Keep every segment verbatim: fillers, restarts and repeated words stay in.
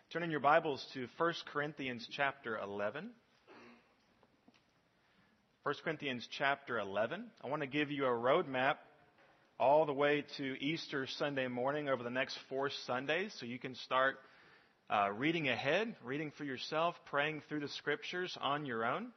Turn in your Bibles to First Corinthians chapter eleven. First Corinthians chapter eleven. I want to give you a roadmap all the way to Easter Sunday morning over the next four Sundays, so you can start uh, reading ahead, reading for yourself, praying through the Scriptures on your own.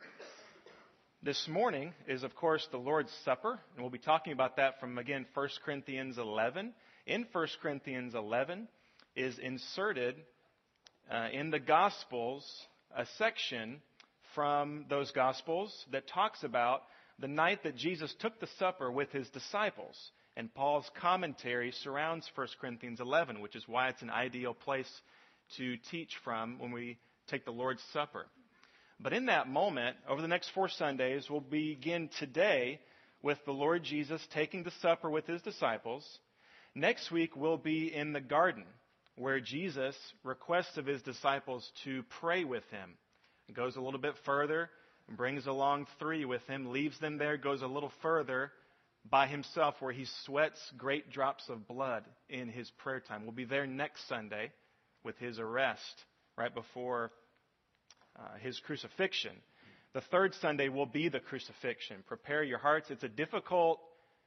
This morning is, of course, the Lord's Supper, and we'll be talking about that from, again, First Corinthians eleven. In First Corinthians eleven is inserted uh, in the Gospels a section from those Gospels that talks about the night that Jesus took the supper with his disciples. And Paul's commentary surrounds First Corinthians eleven, which is why it's an ideal place to teach from when we take the Lord's Supper. But in that moment, over the next four Sundays, we'll begin today with the Lord Jesus taking the supper with his disciples. Next week, we'll be in the garden, where Jesus requests of his disciples to pray with him. It goes a little bit further and brings along three with him, leaves them there, goes a little further by himself where he sweats great drops of blood in his prayer time. We'll be there next Sunday with his arrest right before uh, his crucifixion. The third Sunday will be the crucifixion. Prepare your hearts. It's a difficult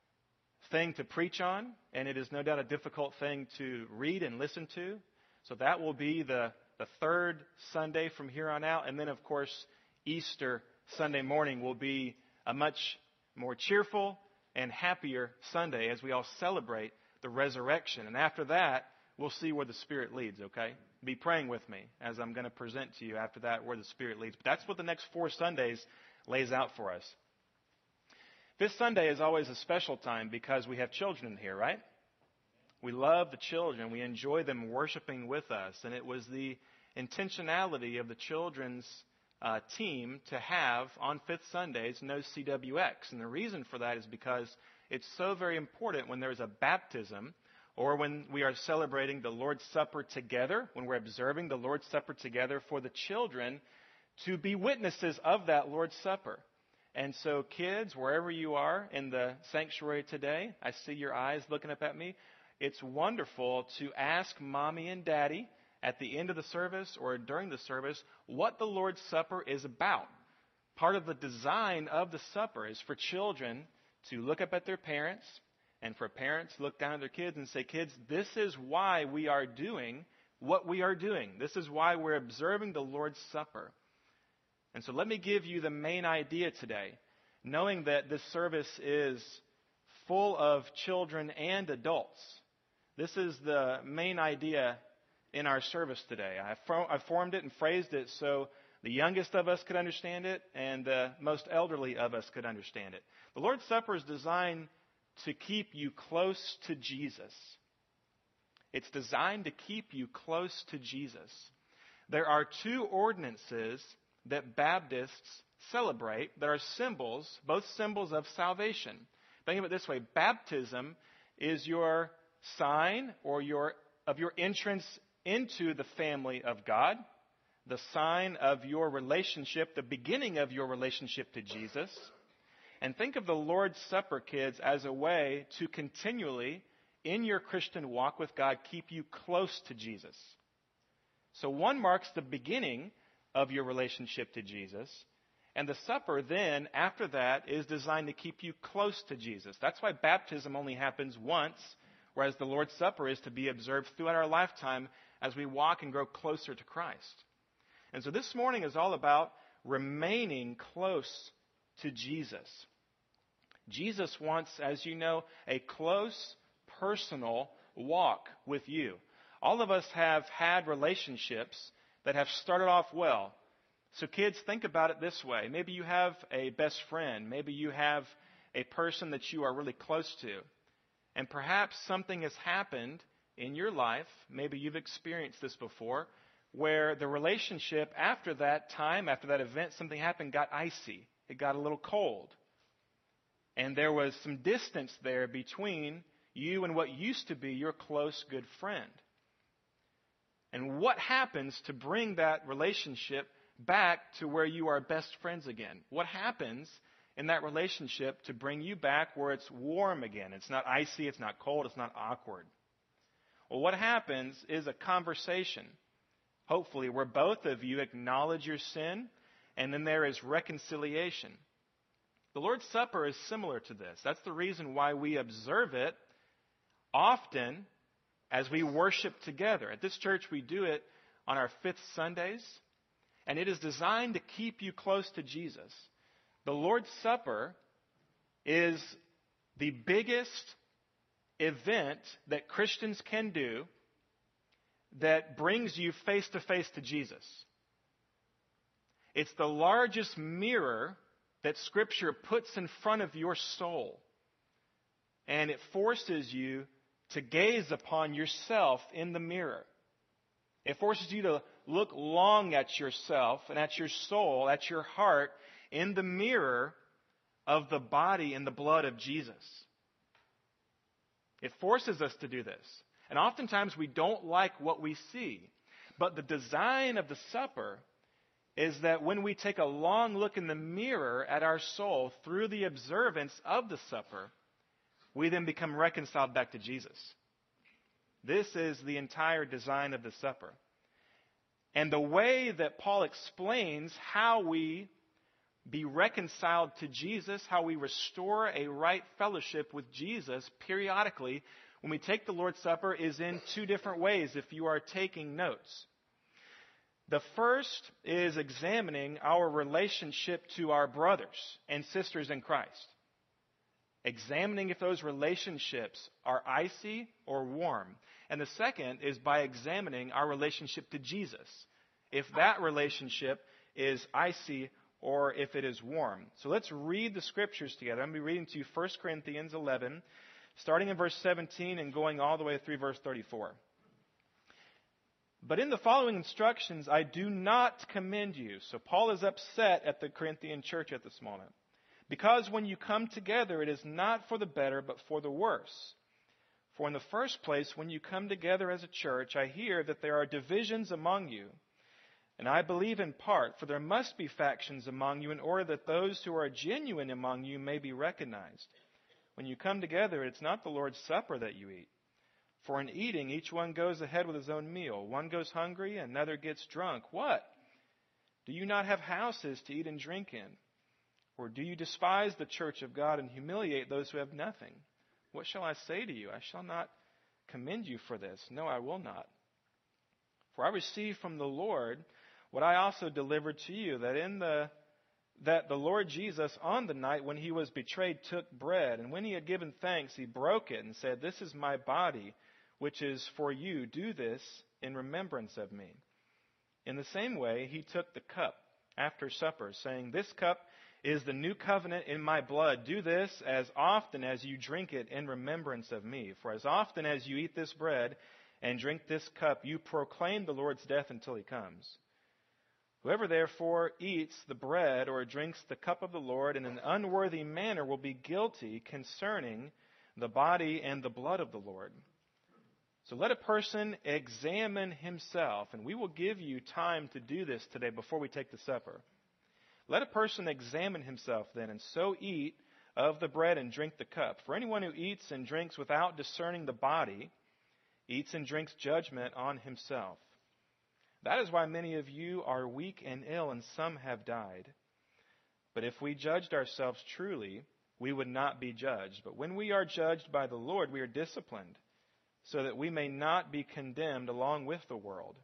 thing to preach on, and it is no doubt a difficult thing to read and listen to. So that will be the, the third Sunday from here on out. And then, of course, Easter Sunday morning will be a much more cheerful and happier Sunday as we all celebrate the resurrection. And after that, we'll see where the Spirit leads, okay? Be praying with me as I'm going to present to you after that where the Spirit leads. But that's what the next four Sundays lays out for us. This Sunday is always a special time because we have children in here, right? We love the children. We enjoy them worshiping with us. And it was the intentionality of the children's uh, team to have on Fifth Sundays no C W X. And the reason for that is because it's so very important when there's a baptism or when we are celebrating the Lord's Supper together, when we're observing the Lord's Supper together, for the children to be witnesses of that Lord's Supper. And so kids, wherever you are in the sanctuary today, I see your eyes looking up at me. It's wonderful to ask mommy and daddy at the end of the service or during the service what the Lord's Supper is about. Part of the design of the supper is for children to look up at their parents and for parents to look down at their kids and say, kids, this is why we are doing what we are doing. This is why we're observing the Lord's Supper. And so let me give you the main idea today, knowing that this service is full of children and adults. This is the main idea in our service today. I, fo- I formed it and phrased it so the youngest of us could understand it and the most elderly of us could understand it. The Lord's Supper is designed to keep you close to Jesus. It's designed to keep you close to Jesus. There are two ordinances that Baptists celebrate that are symbols, both symbols of salvation. Think of it this way. Baptism is your sign or your of your entrance into the family of God, the sign of your relationship, the beginning of your relationship to Jesus. And think of the Lord's Supper, kids, as a way to continually, in your Christian walk with God, keep you close to Jesus. So one marks the beginning of your relationship to Jesus. And the supper then, after that, is designed to keep you close to Jesus. That's why baptism only happens once, whereas the Lord's Supper is to be observed throughout our lifetime as we walk and grow closer to Christ. And so this morning is all about remaining close to Jesus. Jesus wants, as you know, a close, personal walk with you. All of us have had relationships that have started off well. So kids, think about it this way. Maybe you have a best friend. Maybe you have a person that you are really close to. And perhaps something has happened in your life, maybe you've experienced this before, where the relationship after that time, after that event, something happened, got icy. It got a little cold. And there was some distance there between you and what used to be your close, good friend. And what happens to bring that relationship back to where you are best friends again? What happens in that relationship to bring you back where it's warm again? It's not icy, it's not cold, it's not awkward. Well, what happens is a conversation hopefully, where both of you acknowledge your sin, and then there is reconciliation. The Lord's Supper is similar to this. That's the reason why we observe it often as we worship together. At this church, we do it on our fifth Sundays, and it is designed to keep you close to Jesus. The Lord's Supper is the biggest event that Christians can do that brings you face to face to Jesus. It's the largest mirror that Scripture puts in front of your soul. And it forces you to gaze upon yourself in the mirror. It forces you to look long at yourself and at your soul, at your heart, in the mirror of the body and the blood of Jesus. It forces us to do this. And oftentimes we don't like what we see. But the design of the supper is that when we take a long look in the mirror at our soul through the observance of the supper, we then become reconciled back to Jesus. This is the entire design of the supper. And the way that Paul explains how we be reconciled to Jesus, how we restore a right fellowship with Jesus periodically when we take the Lord's Supper, is in two different ways if you are taking notes. The first is examining our relationship to our brothers and sisters in Christ. Examining if those relationships are icy or warm. And the second is by examining our relationship to Jesus, if that relationship is icy or if it is warm. So let's read the Scriptures together. I'm going to be reading to you First Corinthians eleven, starting in verse seventeen and going all the way through verse thirty-four. But in the following instructions, I do not commend you. So Paul is upset at the Corinthian church at this moment. Because when you come together, it is not for the better, but for the worse. For in the first place, when you come together as a church, I hear that there are divisions among you. And I believe in part, for there must be factions among you in order that those who are genuine among you may be recognized. When you come together, it's not the Lord's Supper that you eat. For in eating, each one goes ahead with his own meal. One goes hungry, another gets drunk. What? Do you not have houses to eat and drink in? Or do you despise the church of God and humiliate those who have nothing? What shall I say to you? I shall not commend you for this. No, I will not. For I received from the Lord what I also delivered to you, that in the that the Lord Jesus, on the night when he was betrayed, took bread, and when he had given thanks, he broke it and said, "This is my body, which is for you. Do this in remembrance of me." In the same way, he took the cup after supper, saying, "This cup is the new covenant in my blood. Do this as often as you drink it in remembrance of me. For as often as you eat this bread and drink this cup, you proclaim the Lord's death until he comes. Whoever therefore eats the bread or drinks the cup of the Lord in an unworthy manner will be guilty concerning the body and the blood of the Lord. So let a person examine himself," and we will give you time to do this today before we take the supper. "Let a person examine himself then, and so eat of the bread and drink the cup. For anyone who eats and drinks without discerning the body eats and drinks judgment on himself. That is why many of you are weak and ill, and some have died. But if we judged ourselves truly, we would not be judged. But when we are judged by the Lord, we are disciplined, so that we may not be condemned along with the world.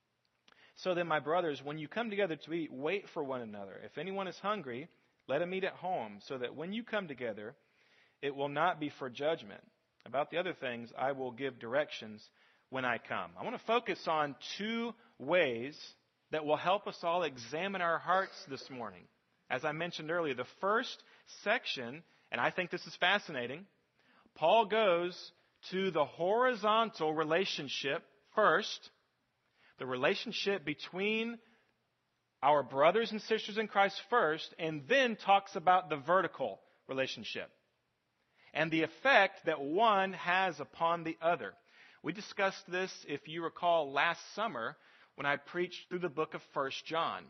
So then, my brothers, when you come together to eat, wait for one another. If anyone is hungry, let him eat at home, so that when you come together, it will not be for judgment. About the other things, I will give directions when I come." I want to focus on two ways that will help us all examine our hearts this morning. As I mentioned earlier, the first section, and I think this is fascinating, Paul goes to the horizontal relationship first, the relationship between our brothers and sisters in Christ first, and then talks about the vertical relationship and the effect that one has upon the other. We discussed this, if you recall, last summer when I preached through the book of First John.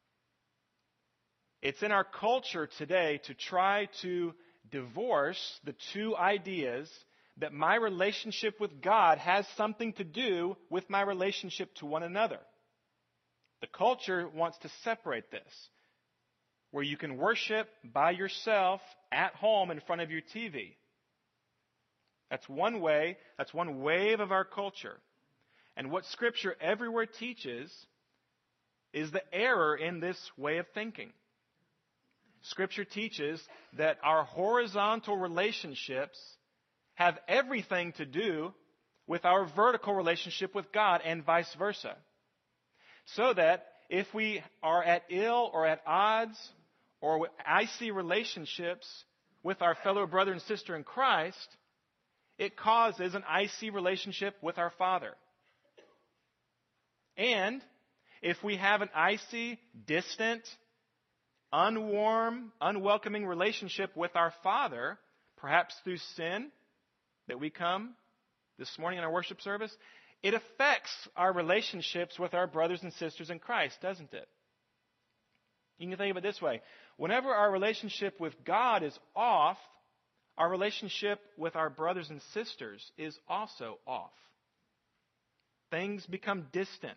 It's in our culture today to try to divorce the two ideas that my relationship with God has something to do with my relationship to one another. The culture wants to separate this, where you can worship by yourself at home in front of your T V. That's one way, that's one wave of our culture. And what Scripture everywhere teaches is the error in this way of thinking. Scripture teaches that our horizontal relationships have everything to do with our vertical relationship with God and vice versa. So that if we are at ill or at odds or icy relationships with our fellow brother and sister in Christ, it causes an icy relationship with our Father. And if we have an icy, distant, unwarm, unwelcoming relationship with our Father, perhaps through sin that we come this morning in our worship service, it affects our relationships with our brothers and sisters in Christ, doesn't it? You can think of it this way. Whenever our relationship with God is off, our relationship with our brothers and sisters is also off. Things become distant.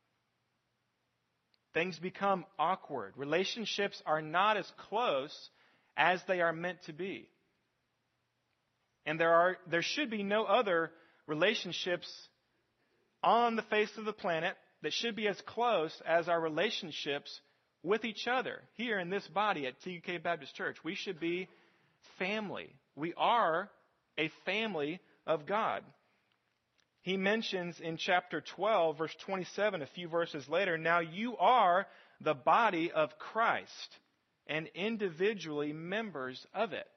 Things become awkward. Relationships are not as close as they are meant to be. And there are there should be no other relationships on the face of the planet that should be as close as our relationships with each other. Here in this body at T U K Baptist Church, we should be family. We are a family of God. He mentions in chapter twelve, verse twenty-seven, a few verses later, now you are the body of Christ and individually members of it.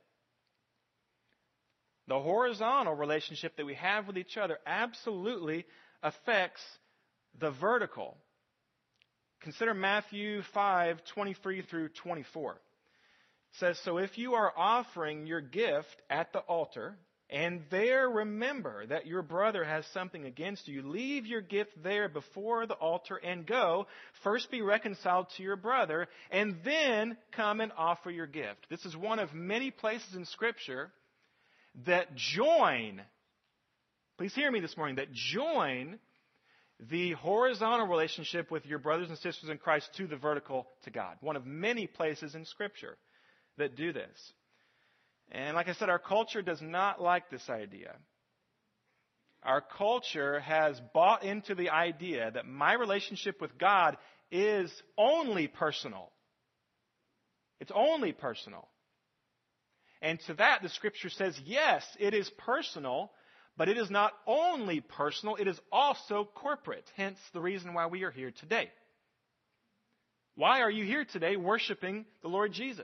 The horizontal relationship that we have with each other absolutely affects the vertical. Consider Matthew five, twenty-three through twenty-four. It says, so if you are offering your gift at the altar, and there remember that your brother has something against you, leave your gift there before the altar and go. First be reconciled to your brother, and then come and offer your gift. This is one of many places in Scripture that join, please hear me this morning, that join the horizontal relationship with your brothers and sisters in Christ to the vertical to God. One of many places in Scripture that do this. And like I said, our culture does not like this idea. Our culture has bought into the idea that my relationship with God is only personal. It's only personal. And to that, the Scripture says, yes, it is personal, but it is not only personal, it is also corporate. Hence the reason why we are here today. Why are you here today worshiping the Lord Jesus?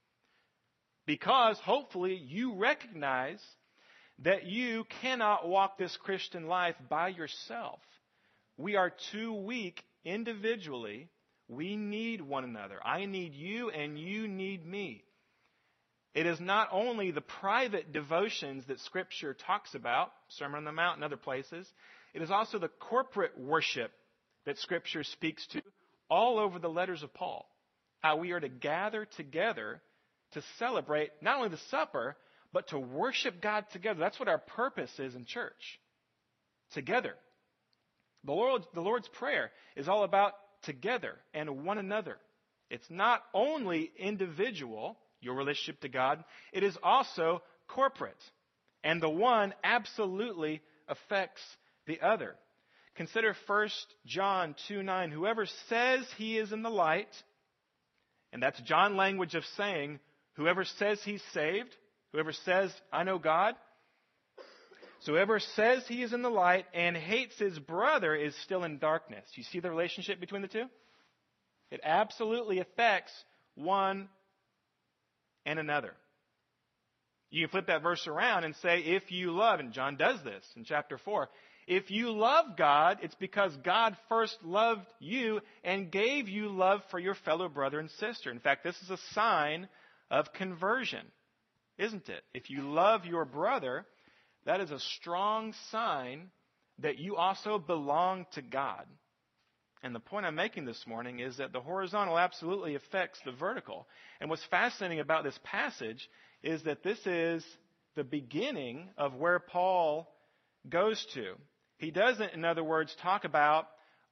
Because hopefully you recognize that you cannot walk this Christian life by yourself. We are too weak individually. We need one another. I need you and you need me. It is not only the private devotions that Scripture talks about, Sermon on the Mount and other places. It is also the corporate worship that Scripture speaks to all over the letters of Paul. How we are to gather together to celebrate not only the supper, but to worship God together. That's what our purpose is in church. Together. The Lord, the Lord's Prayer is all about together and one another. It's not only individual, your relationship to God, it is also corporate. And the one absolutely affects the other. Consider First John two nine. Whoever says he is in the light, and that's John language of saying, whoever says he's saved, whoever says, I know God, so whoever says he is in the light and hates his brother is still in darkness. You see the relationship between the two? It absolutely affects one and another. You can flip that verse around and say, if you love, and John does this in chapter four, if you love God, it's because God first loved you and gave you love for your fellow brother and sister. In fact, this is a sign of conversion, isn't it? If you love your brother, that is a strong sign that you also belong to God. And the point I'm making this morning is that the horizontal absolutely affects the vertical. And what's fascinating about this passage is that this is the beginning of where Paul goes to. He doesn't, in other words, talk about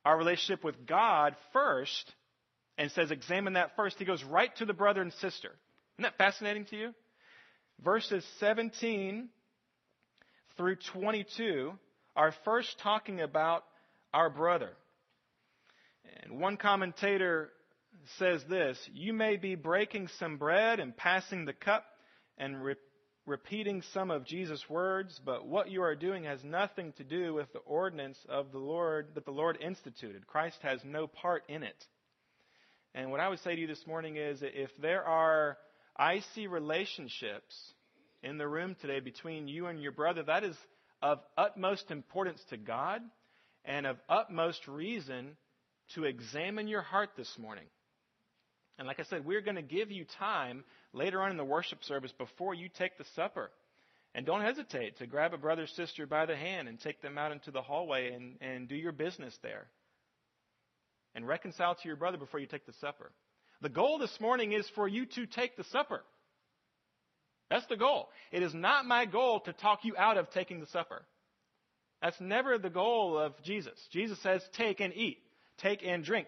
our relationship with God first and says examine that first, he goes right to the brother and sister. Isn't that fascinating to you? Verses seventeen through twenty-two are first talking about our brother. And one commentator says this: you may be breaking some bread and passing the cup and re- repeating some of Jesus' words, but what you are doing has nothing to do with the ordinance of the Lord that the Lord instituted. Christ has no part in it. And what I would say to you this morning is that if there are icy relationships in the room today between you and your brother, that is of utmost importance to God and of utmost reason to examine your heart this morning. And like I said, we're going to give you time later on in the worship service before you take the supper. And don't hesitate to grab a brother or sister by the hand and take them out into the hallway and, and do your business there. And reconcile to your brother before you take the supper. The goal this morning is for you to take the supper. That's the goal. It is not my goal to talk you out of taking the supper. That's never the goal of Jesus. Jesus says, take and eat. Take and drink.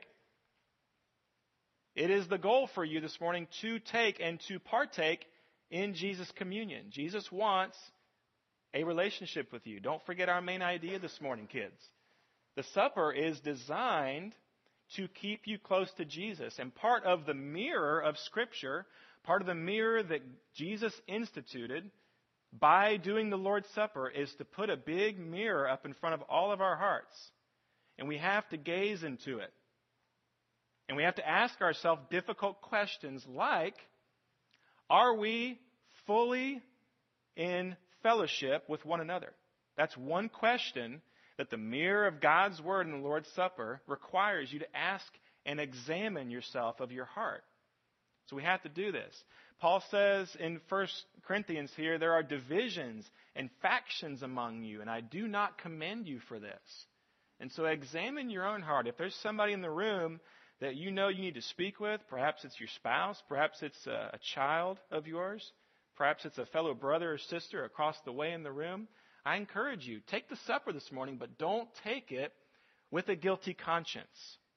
It is the goal for you this morning to take and to partake in Jesus' communion. Jesus wants a relationship with you. Don't forget our main idea this morning, kids. The supper is designed to keep you close to Jesus. And part of the mirror of Scripture, part of the mirror that Jesus instituted by doing the Lord's Supper is to put a big mirror up in front of all of our hearts. And we have to gaze into it. And we have to ask ourselves difficult questions like, are we fully in fellowship with one another? That's one question that the mirror of God's Word in the Lord's Supper requires you to ask and examine yourself of your heart. So we have to do this. Paul says in First Corinthians here, there are divisions and factions among you, and I do not commend you for this. And so examine your own heart. If there's somebody in the room that you know you need to speak with, perhaps it's your spouse, perhaps it's a, a child of yours, perhaps it's a fellow brother or sister across the way in the room, I encourage you, take the supper this morning, but don't take it with a guilty conscience.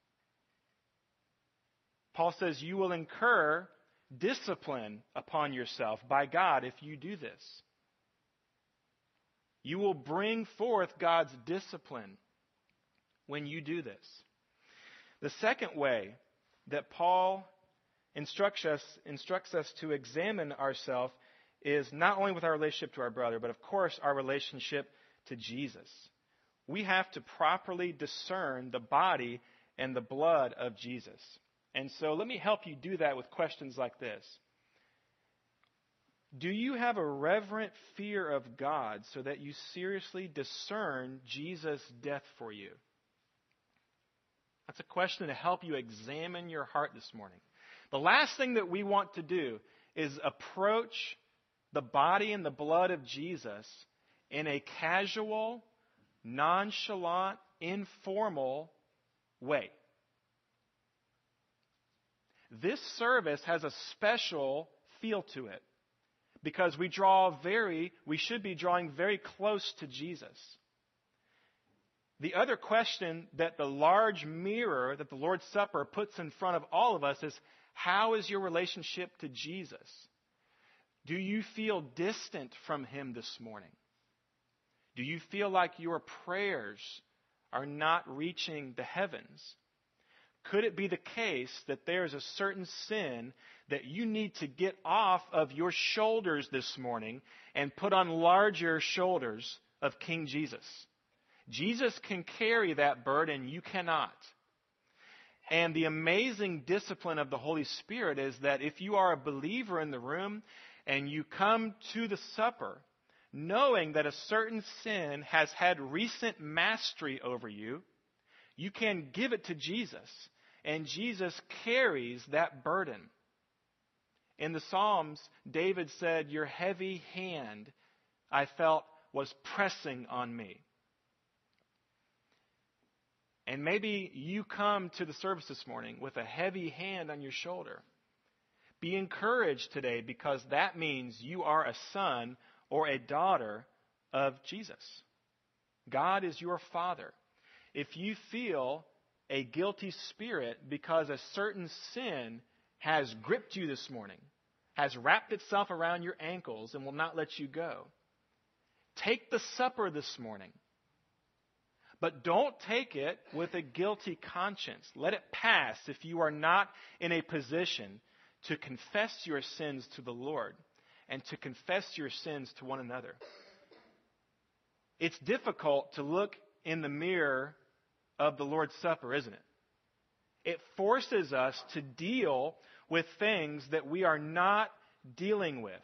Paul says you will incur discipline upon yourself by God if you do this. You will bring forth God's discipline when you do this. The second way that Paul instructs us, instructs us to examine ourselves is not only with our relationship to our brother, but of course our relationship to Jesus. We have to properly discern the body and the blood of Jesus. And so let me help you do that with questions like this. Do you have a reverent fear of God so that you seriously discern Jesus' death for you? That's a question to help you examine your heart this morning. The last thing that we want to do is approach the body and the blood of Jesus in a casual, nonchalant, informal way. This service has a special feel to it because we draw very, we should be drawing very close to Jesus. The other question that the large mirror that the Lord's Supper puts in front of all of us is, how is your relationship to Jesus? Do you feel distant from Him this morning? Do you feel like your prayers are not reaching the heavens? Could it be the case that there is a certain sin that you need to get off of your shoulders this morning and put on larger shoulders of King Jesus? Jesus can carry that burden, you cannot. And the amazing discipline of the Holy Spirit is that if you are a believer in the room and you come to the supper knowing that a certain sin has had recent mastery over you, you can give it to Jesus, and Jesus carries that burden. In the Psalms, David said, your heavy hand, I felt, was pressing on me. And maybe you come to the service this morning with a heavy hand on your shoulder. Be encouraged today because that means you are a son or a daughter of Jesus. God is your Father. If you feel a guilty spirit because a certain sin has gripped you this morning, has wrapped itself around your ankles and will not let you go. Take the supper this morning. But don't take it with a guilty conscience. Let it pass if you are not in a position to confess your sins to the Lord and to confess your sins to one another. It's difficult to look in the mirror of the Lord's Supper, isn't it? It forces us to deal with things that we are not dealing with.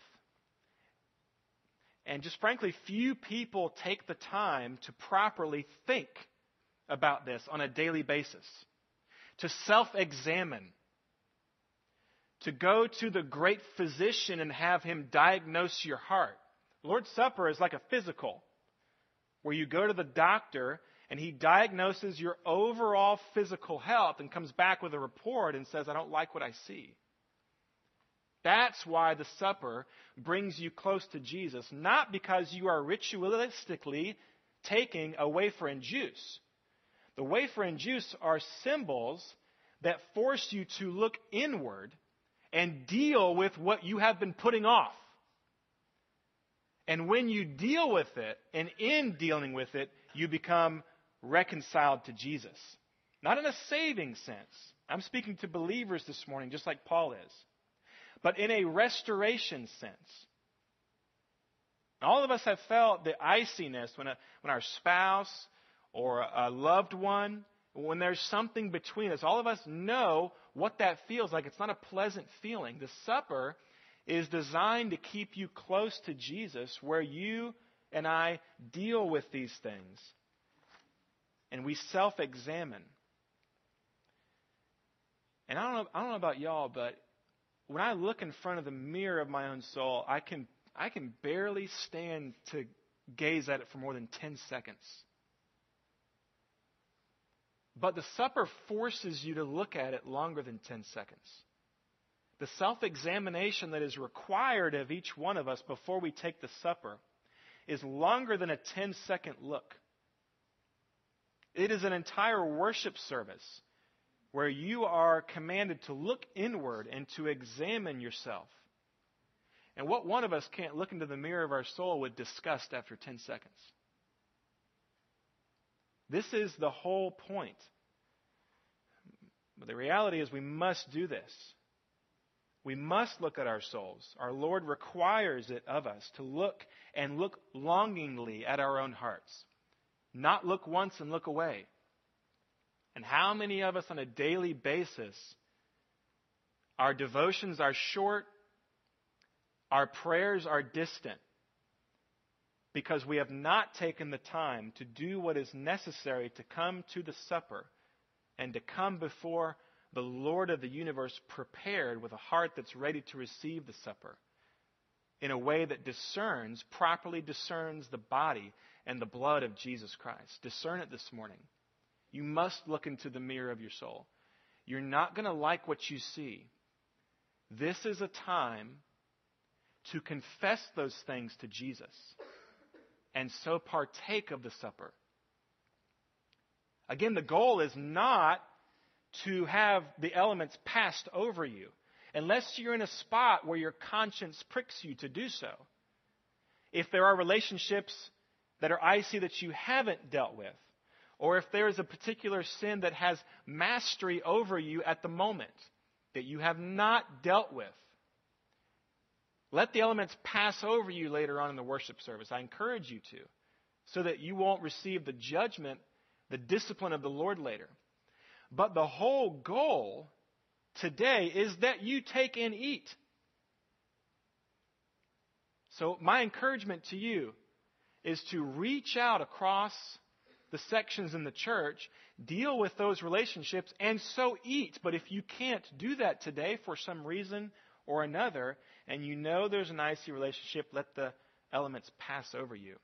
And just frankly, few people take the time to properly think about this on a daily basis, to self-examine, to go to the great physician and have him diagnose your heart. The Lord's Supper is like a physical, where you go to the doctor and he diagnoses your overall physical health and comes back with a report and says, I don't like what I see. That's why the supper brings you close to Jesus, not because you are ritualistically taking a wafer and juice. The wafer and juice are symbols that force you to look inward and deal with what you have been putting off. And when you deal with it, and in dealing with it, you become reconciled to Jesus. Not in a saving sense. I'm speaking to believers this morning, just like Paul is. But in a restoration sense. All of us have felt the iciness when, a, when our spouse or a loved one, when there's something between us. All of us know what that feels like. It's not a pleasant feeling. The supper is designed to keep you close to Jesus, where you and I deal with these things. And we self-examine. And I don't know, I don't know about y'all, but when I look in front of the mirror of my own soul, I can I can barely stand to gaze at it for more than ten seconds. But the supper forces you to look at it longer than ten seconds. The self-examination that is required of each one of us before we take the supper is longer than a ten-second look. It is an entire worship service where you are commanded to look inward and to examine yourself. And what one of us can't look into the mirror of our soul with disgust after ten seconds? This is the whole point. But the reality is we must do this. We must look at our souls. Our Lord requires it of us to look and look longingly at our own hearts. Not look once and look away. And how many of us on a daily basis, our devotions are short, our prayers are distant, because we have not taken the time to do what is necessary to come to the supper and to come before the Lord of the universe prepared with a heart that's ready to receive the supper in a way that discerns, properly discerns the body and the blood of Jesus Christ. Discern it this morning. You must look into the mirror of your soul. You're not going to like what you see. This is a time to confess those things to Jesus and so partake of the supper. Again, the goal is not to have the elements passed over you, unless you're in a spot where your conscience pricks you to do so. If there are relationships that are icy that you haven't dealt with, or if there is a particular sin that has mastery over you at the moment that you have not dealt with, let the elements pass over you later on in the worship service. I encourage you to, so that you won't receive the judgment, the discipline of the Lord later. But the whole goal today is that you take and eat. So my encouragement to you is to reach out across the sections in the church, deal with those relationships, and so eat. But if you can't do that today for some reason or another, and you know there's an icy relationship, let the elements pass over you.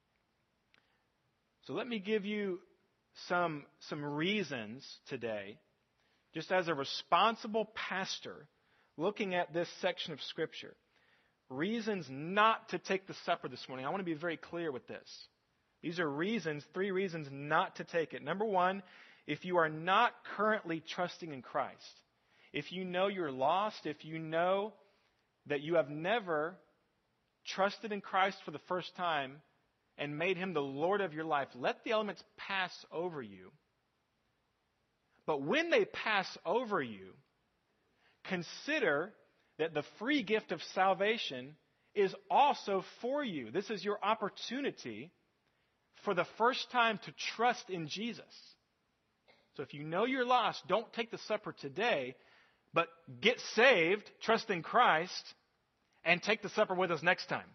So let me give you some, some reasons today, just as a responsible pastor looking at this section of Scripture. Reasons not to take the supper this morning. I want to be very clear with this. These are reasons, three reasons not to take it. Number one if you are not currently trusting in Christ, if you know you're lost, if you know that you have never trusted in Christ for the first time and made him the Lord of your life, let the elements pass over you. But when they pass over you, consider that the free gift of salvation is also for you. This is your opportunity for the first time to trust in Jesus. So if you know you're lost, don't take the supper today, but get saved, trust in Christ, and take the supper with us next time.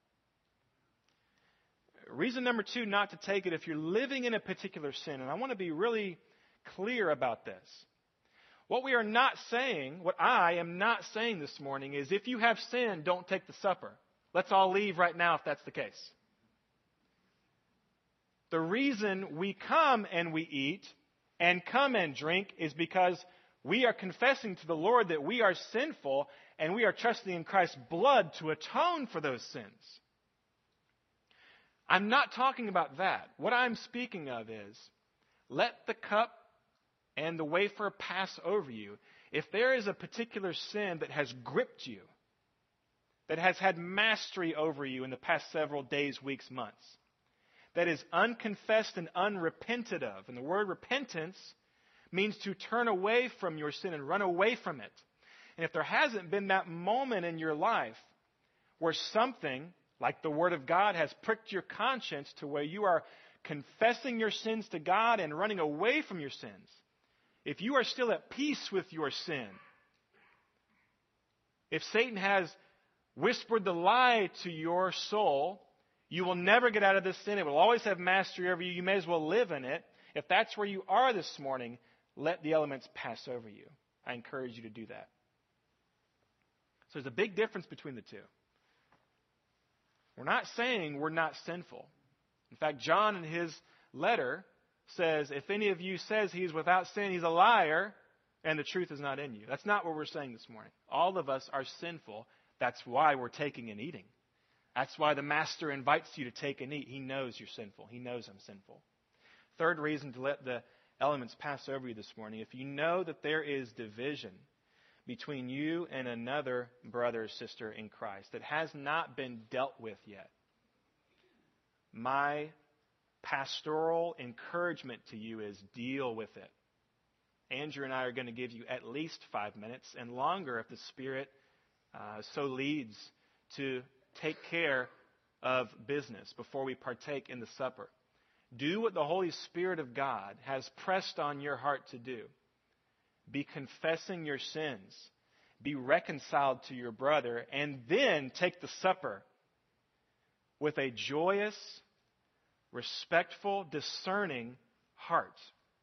Reason number two not to take it if you're living in a particular sin, and I want to be really clear about this. What we are not saying, what I am not saying this morning is if you have sin, don't take the supper. Let's all leave right now if that's the case. The reason we come and we eat and come and drink is because we are confessing to the Lord that we are sinful and we are trusting in Christ's blood to atone for those sins. I'm not talking about that. What I'm speaking of is let the cup and the wafer pass over you. If there is a particular sin that has gripped you, that has had mastery over you in the past several days, weeks, months, that is unconfessed and unrepented of, and the word repentance means to turn away from your sin and run away from it. And if there hasn't been that moment in your life where something like the Word of God has pricked your conscience to where you are confessing your sins to God and running away from your sins, if you are still at peace with your sin, if Satan has whispered the lie to your soul, you will never get out of this sin. It will always have mastery over you. You may as well live in it. If that's where you are this morning, let the elements pass over you. I encourage you to do that. So there's a big difference between the two. We're not saying we're not sinful. In fact, John in his letter says, if any of you says he's without sin, he's a liar, and the truth is not in you. That's not what we're saying this morning. All of us are sinful. That's why we're taking and eating. That's why the Master invites you to take and eat. He knows you're sinful. He knows I'm sinful. Third reason to let the elements pass over you this morning. If you know that there is division between you and another brother or sister in Christ that has not been dealt with yet, my pastoral encouragement to you is deal with it. Andrew and I are going to give you at least five minutes and longer if the Spirit uh, so leads to take care of business before we partake in the supper. Do what the Holy Spirit of God has pressed on your heart to do. Be confessing your sins. Be reconciled to your brother. And then take the supper with a joyous, respectful, discerning heart.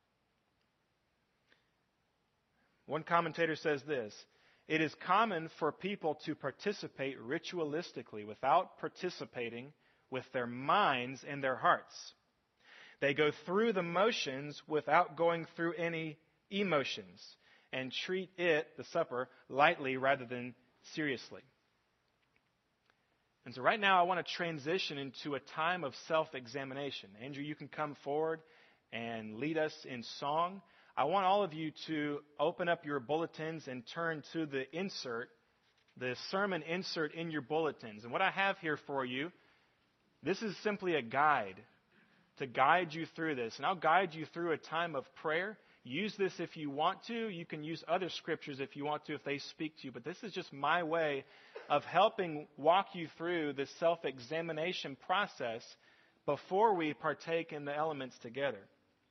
One commentator says this: it is common for people to participate ritualistically without participating with their minds and their hearts. They go through the motions without going through any emotions and treat it, the supper, lightly rather than seriously. And so right now I want to transition into a time of self-examination. Andrew, you can come forward and lead us in song. I want all of you to open up your bulletins and turn to the insert, the sermon insert in your bulletins. And what I have here for you, this is simply a guide to guide you through this. And I'll guide you through a time of prayer. Use this if you want to. You can use other scriptures if you want to, if they speak to you. But this is just my way of helping walk you through the self-examination process before we partake in the elements together.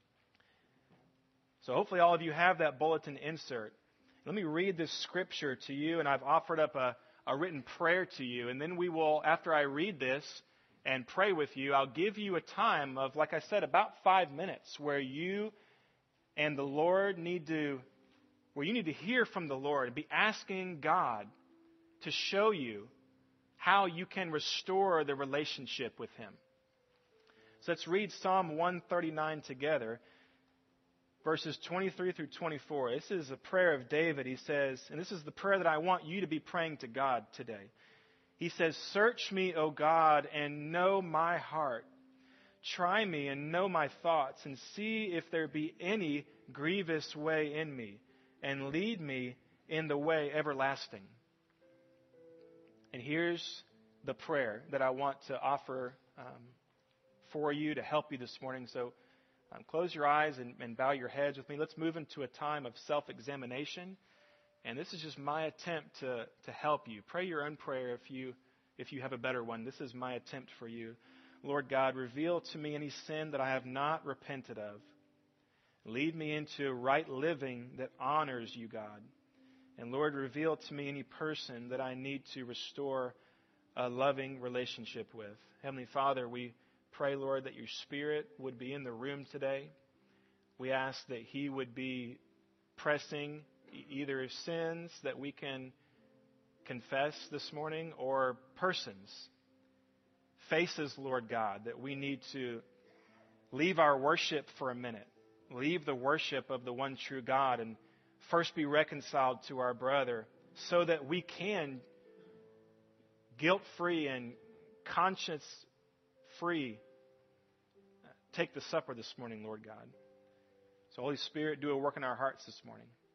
So hopefully all of you have that bulletin insert. Let me read this scripture to you, and I've offered up a, a written prayer to you. And then we will, after I read this and pray with you, I'll give you a time of, like I said, about five minutes where you and the Lord need to, where you need to hear from the Lord and be asking God to show you how you can restore the relationship with Him. So let's read Psalm one thirty-nine together, verses twenty-three through twenty-four. This is a prayer of David. He says, and this is the prayer that I want you to be praying to God today. He says, "Search me, O God, and know my heart. Try me and know my thoughts, and see if there be any grievous way in me, and lead me in the way everlasting. And here's the prayer that I want to offer um, for you to help you this morning. So um, close your eyes and, and bow your heads with me. Let's move into a time of self-examination. And this is just my attempt to, to help you. Pray your own prayer if you if you have a better one. This is my attempt for you. Lord God, reveal to me any sin that I have not repented of. Lead me into right living that honors you, God. And Lord, reveal to me any person that I need to restore a loving relationship with. Heavenly Father, we pray, Lord, that your Spirit would be in the room today. We ask that He would be pressing either sins that we can confess this morning or persons, faces, Lord God, that we need to leave our worship for a minute, leave the worship of the one true God, and first be reconciled to our brother so that we can, guilt-free and conscience-free, take the supper this morning, Lord God. So Holy Spirit, do a work in our hearts this morning.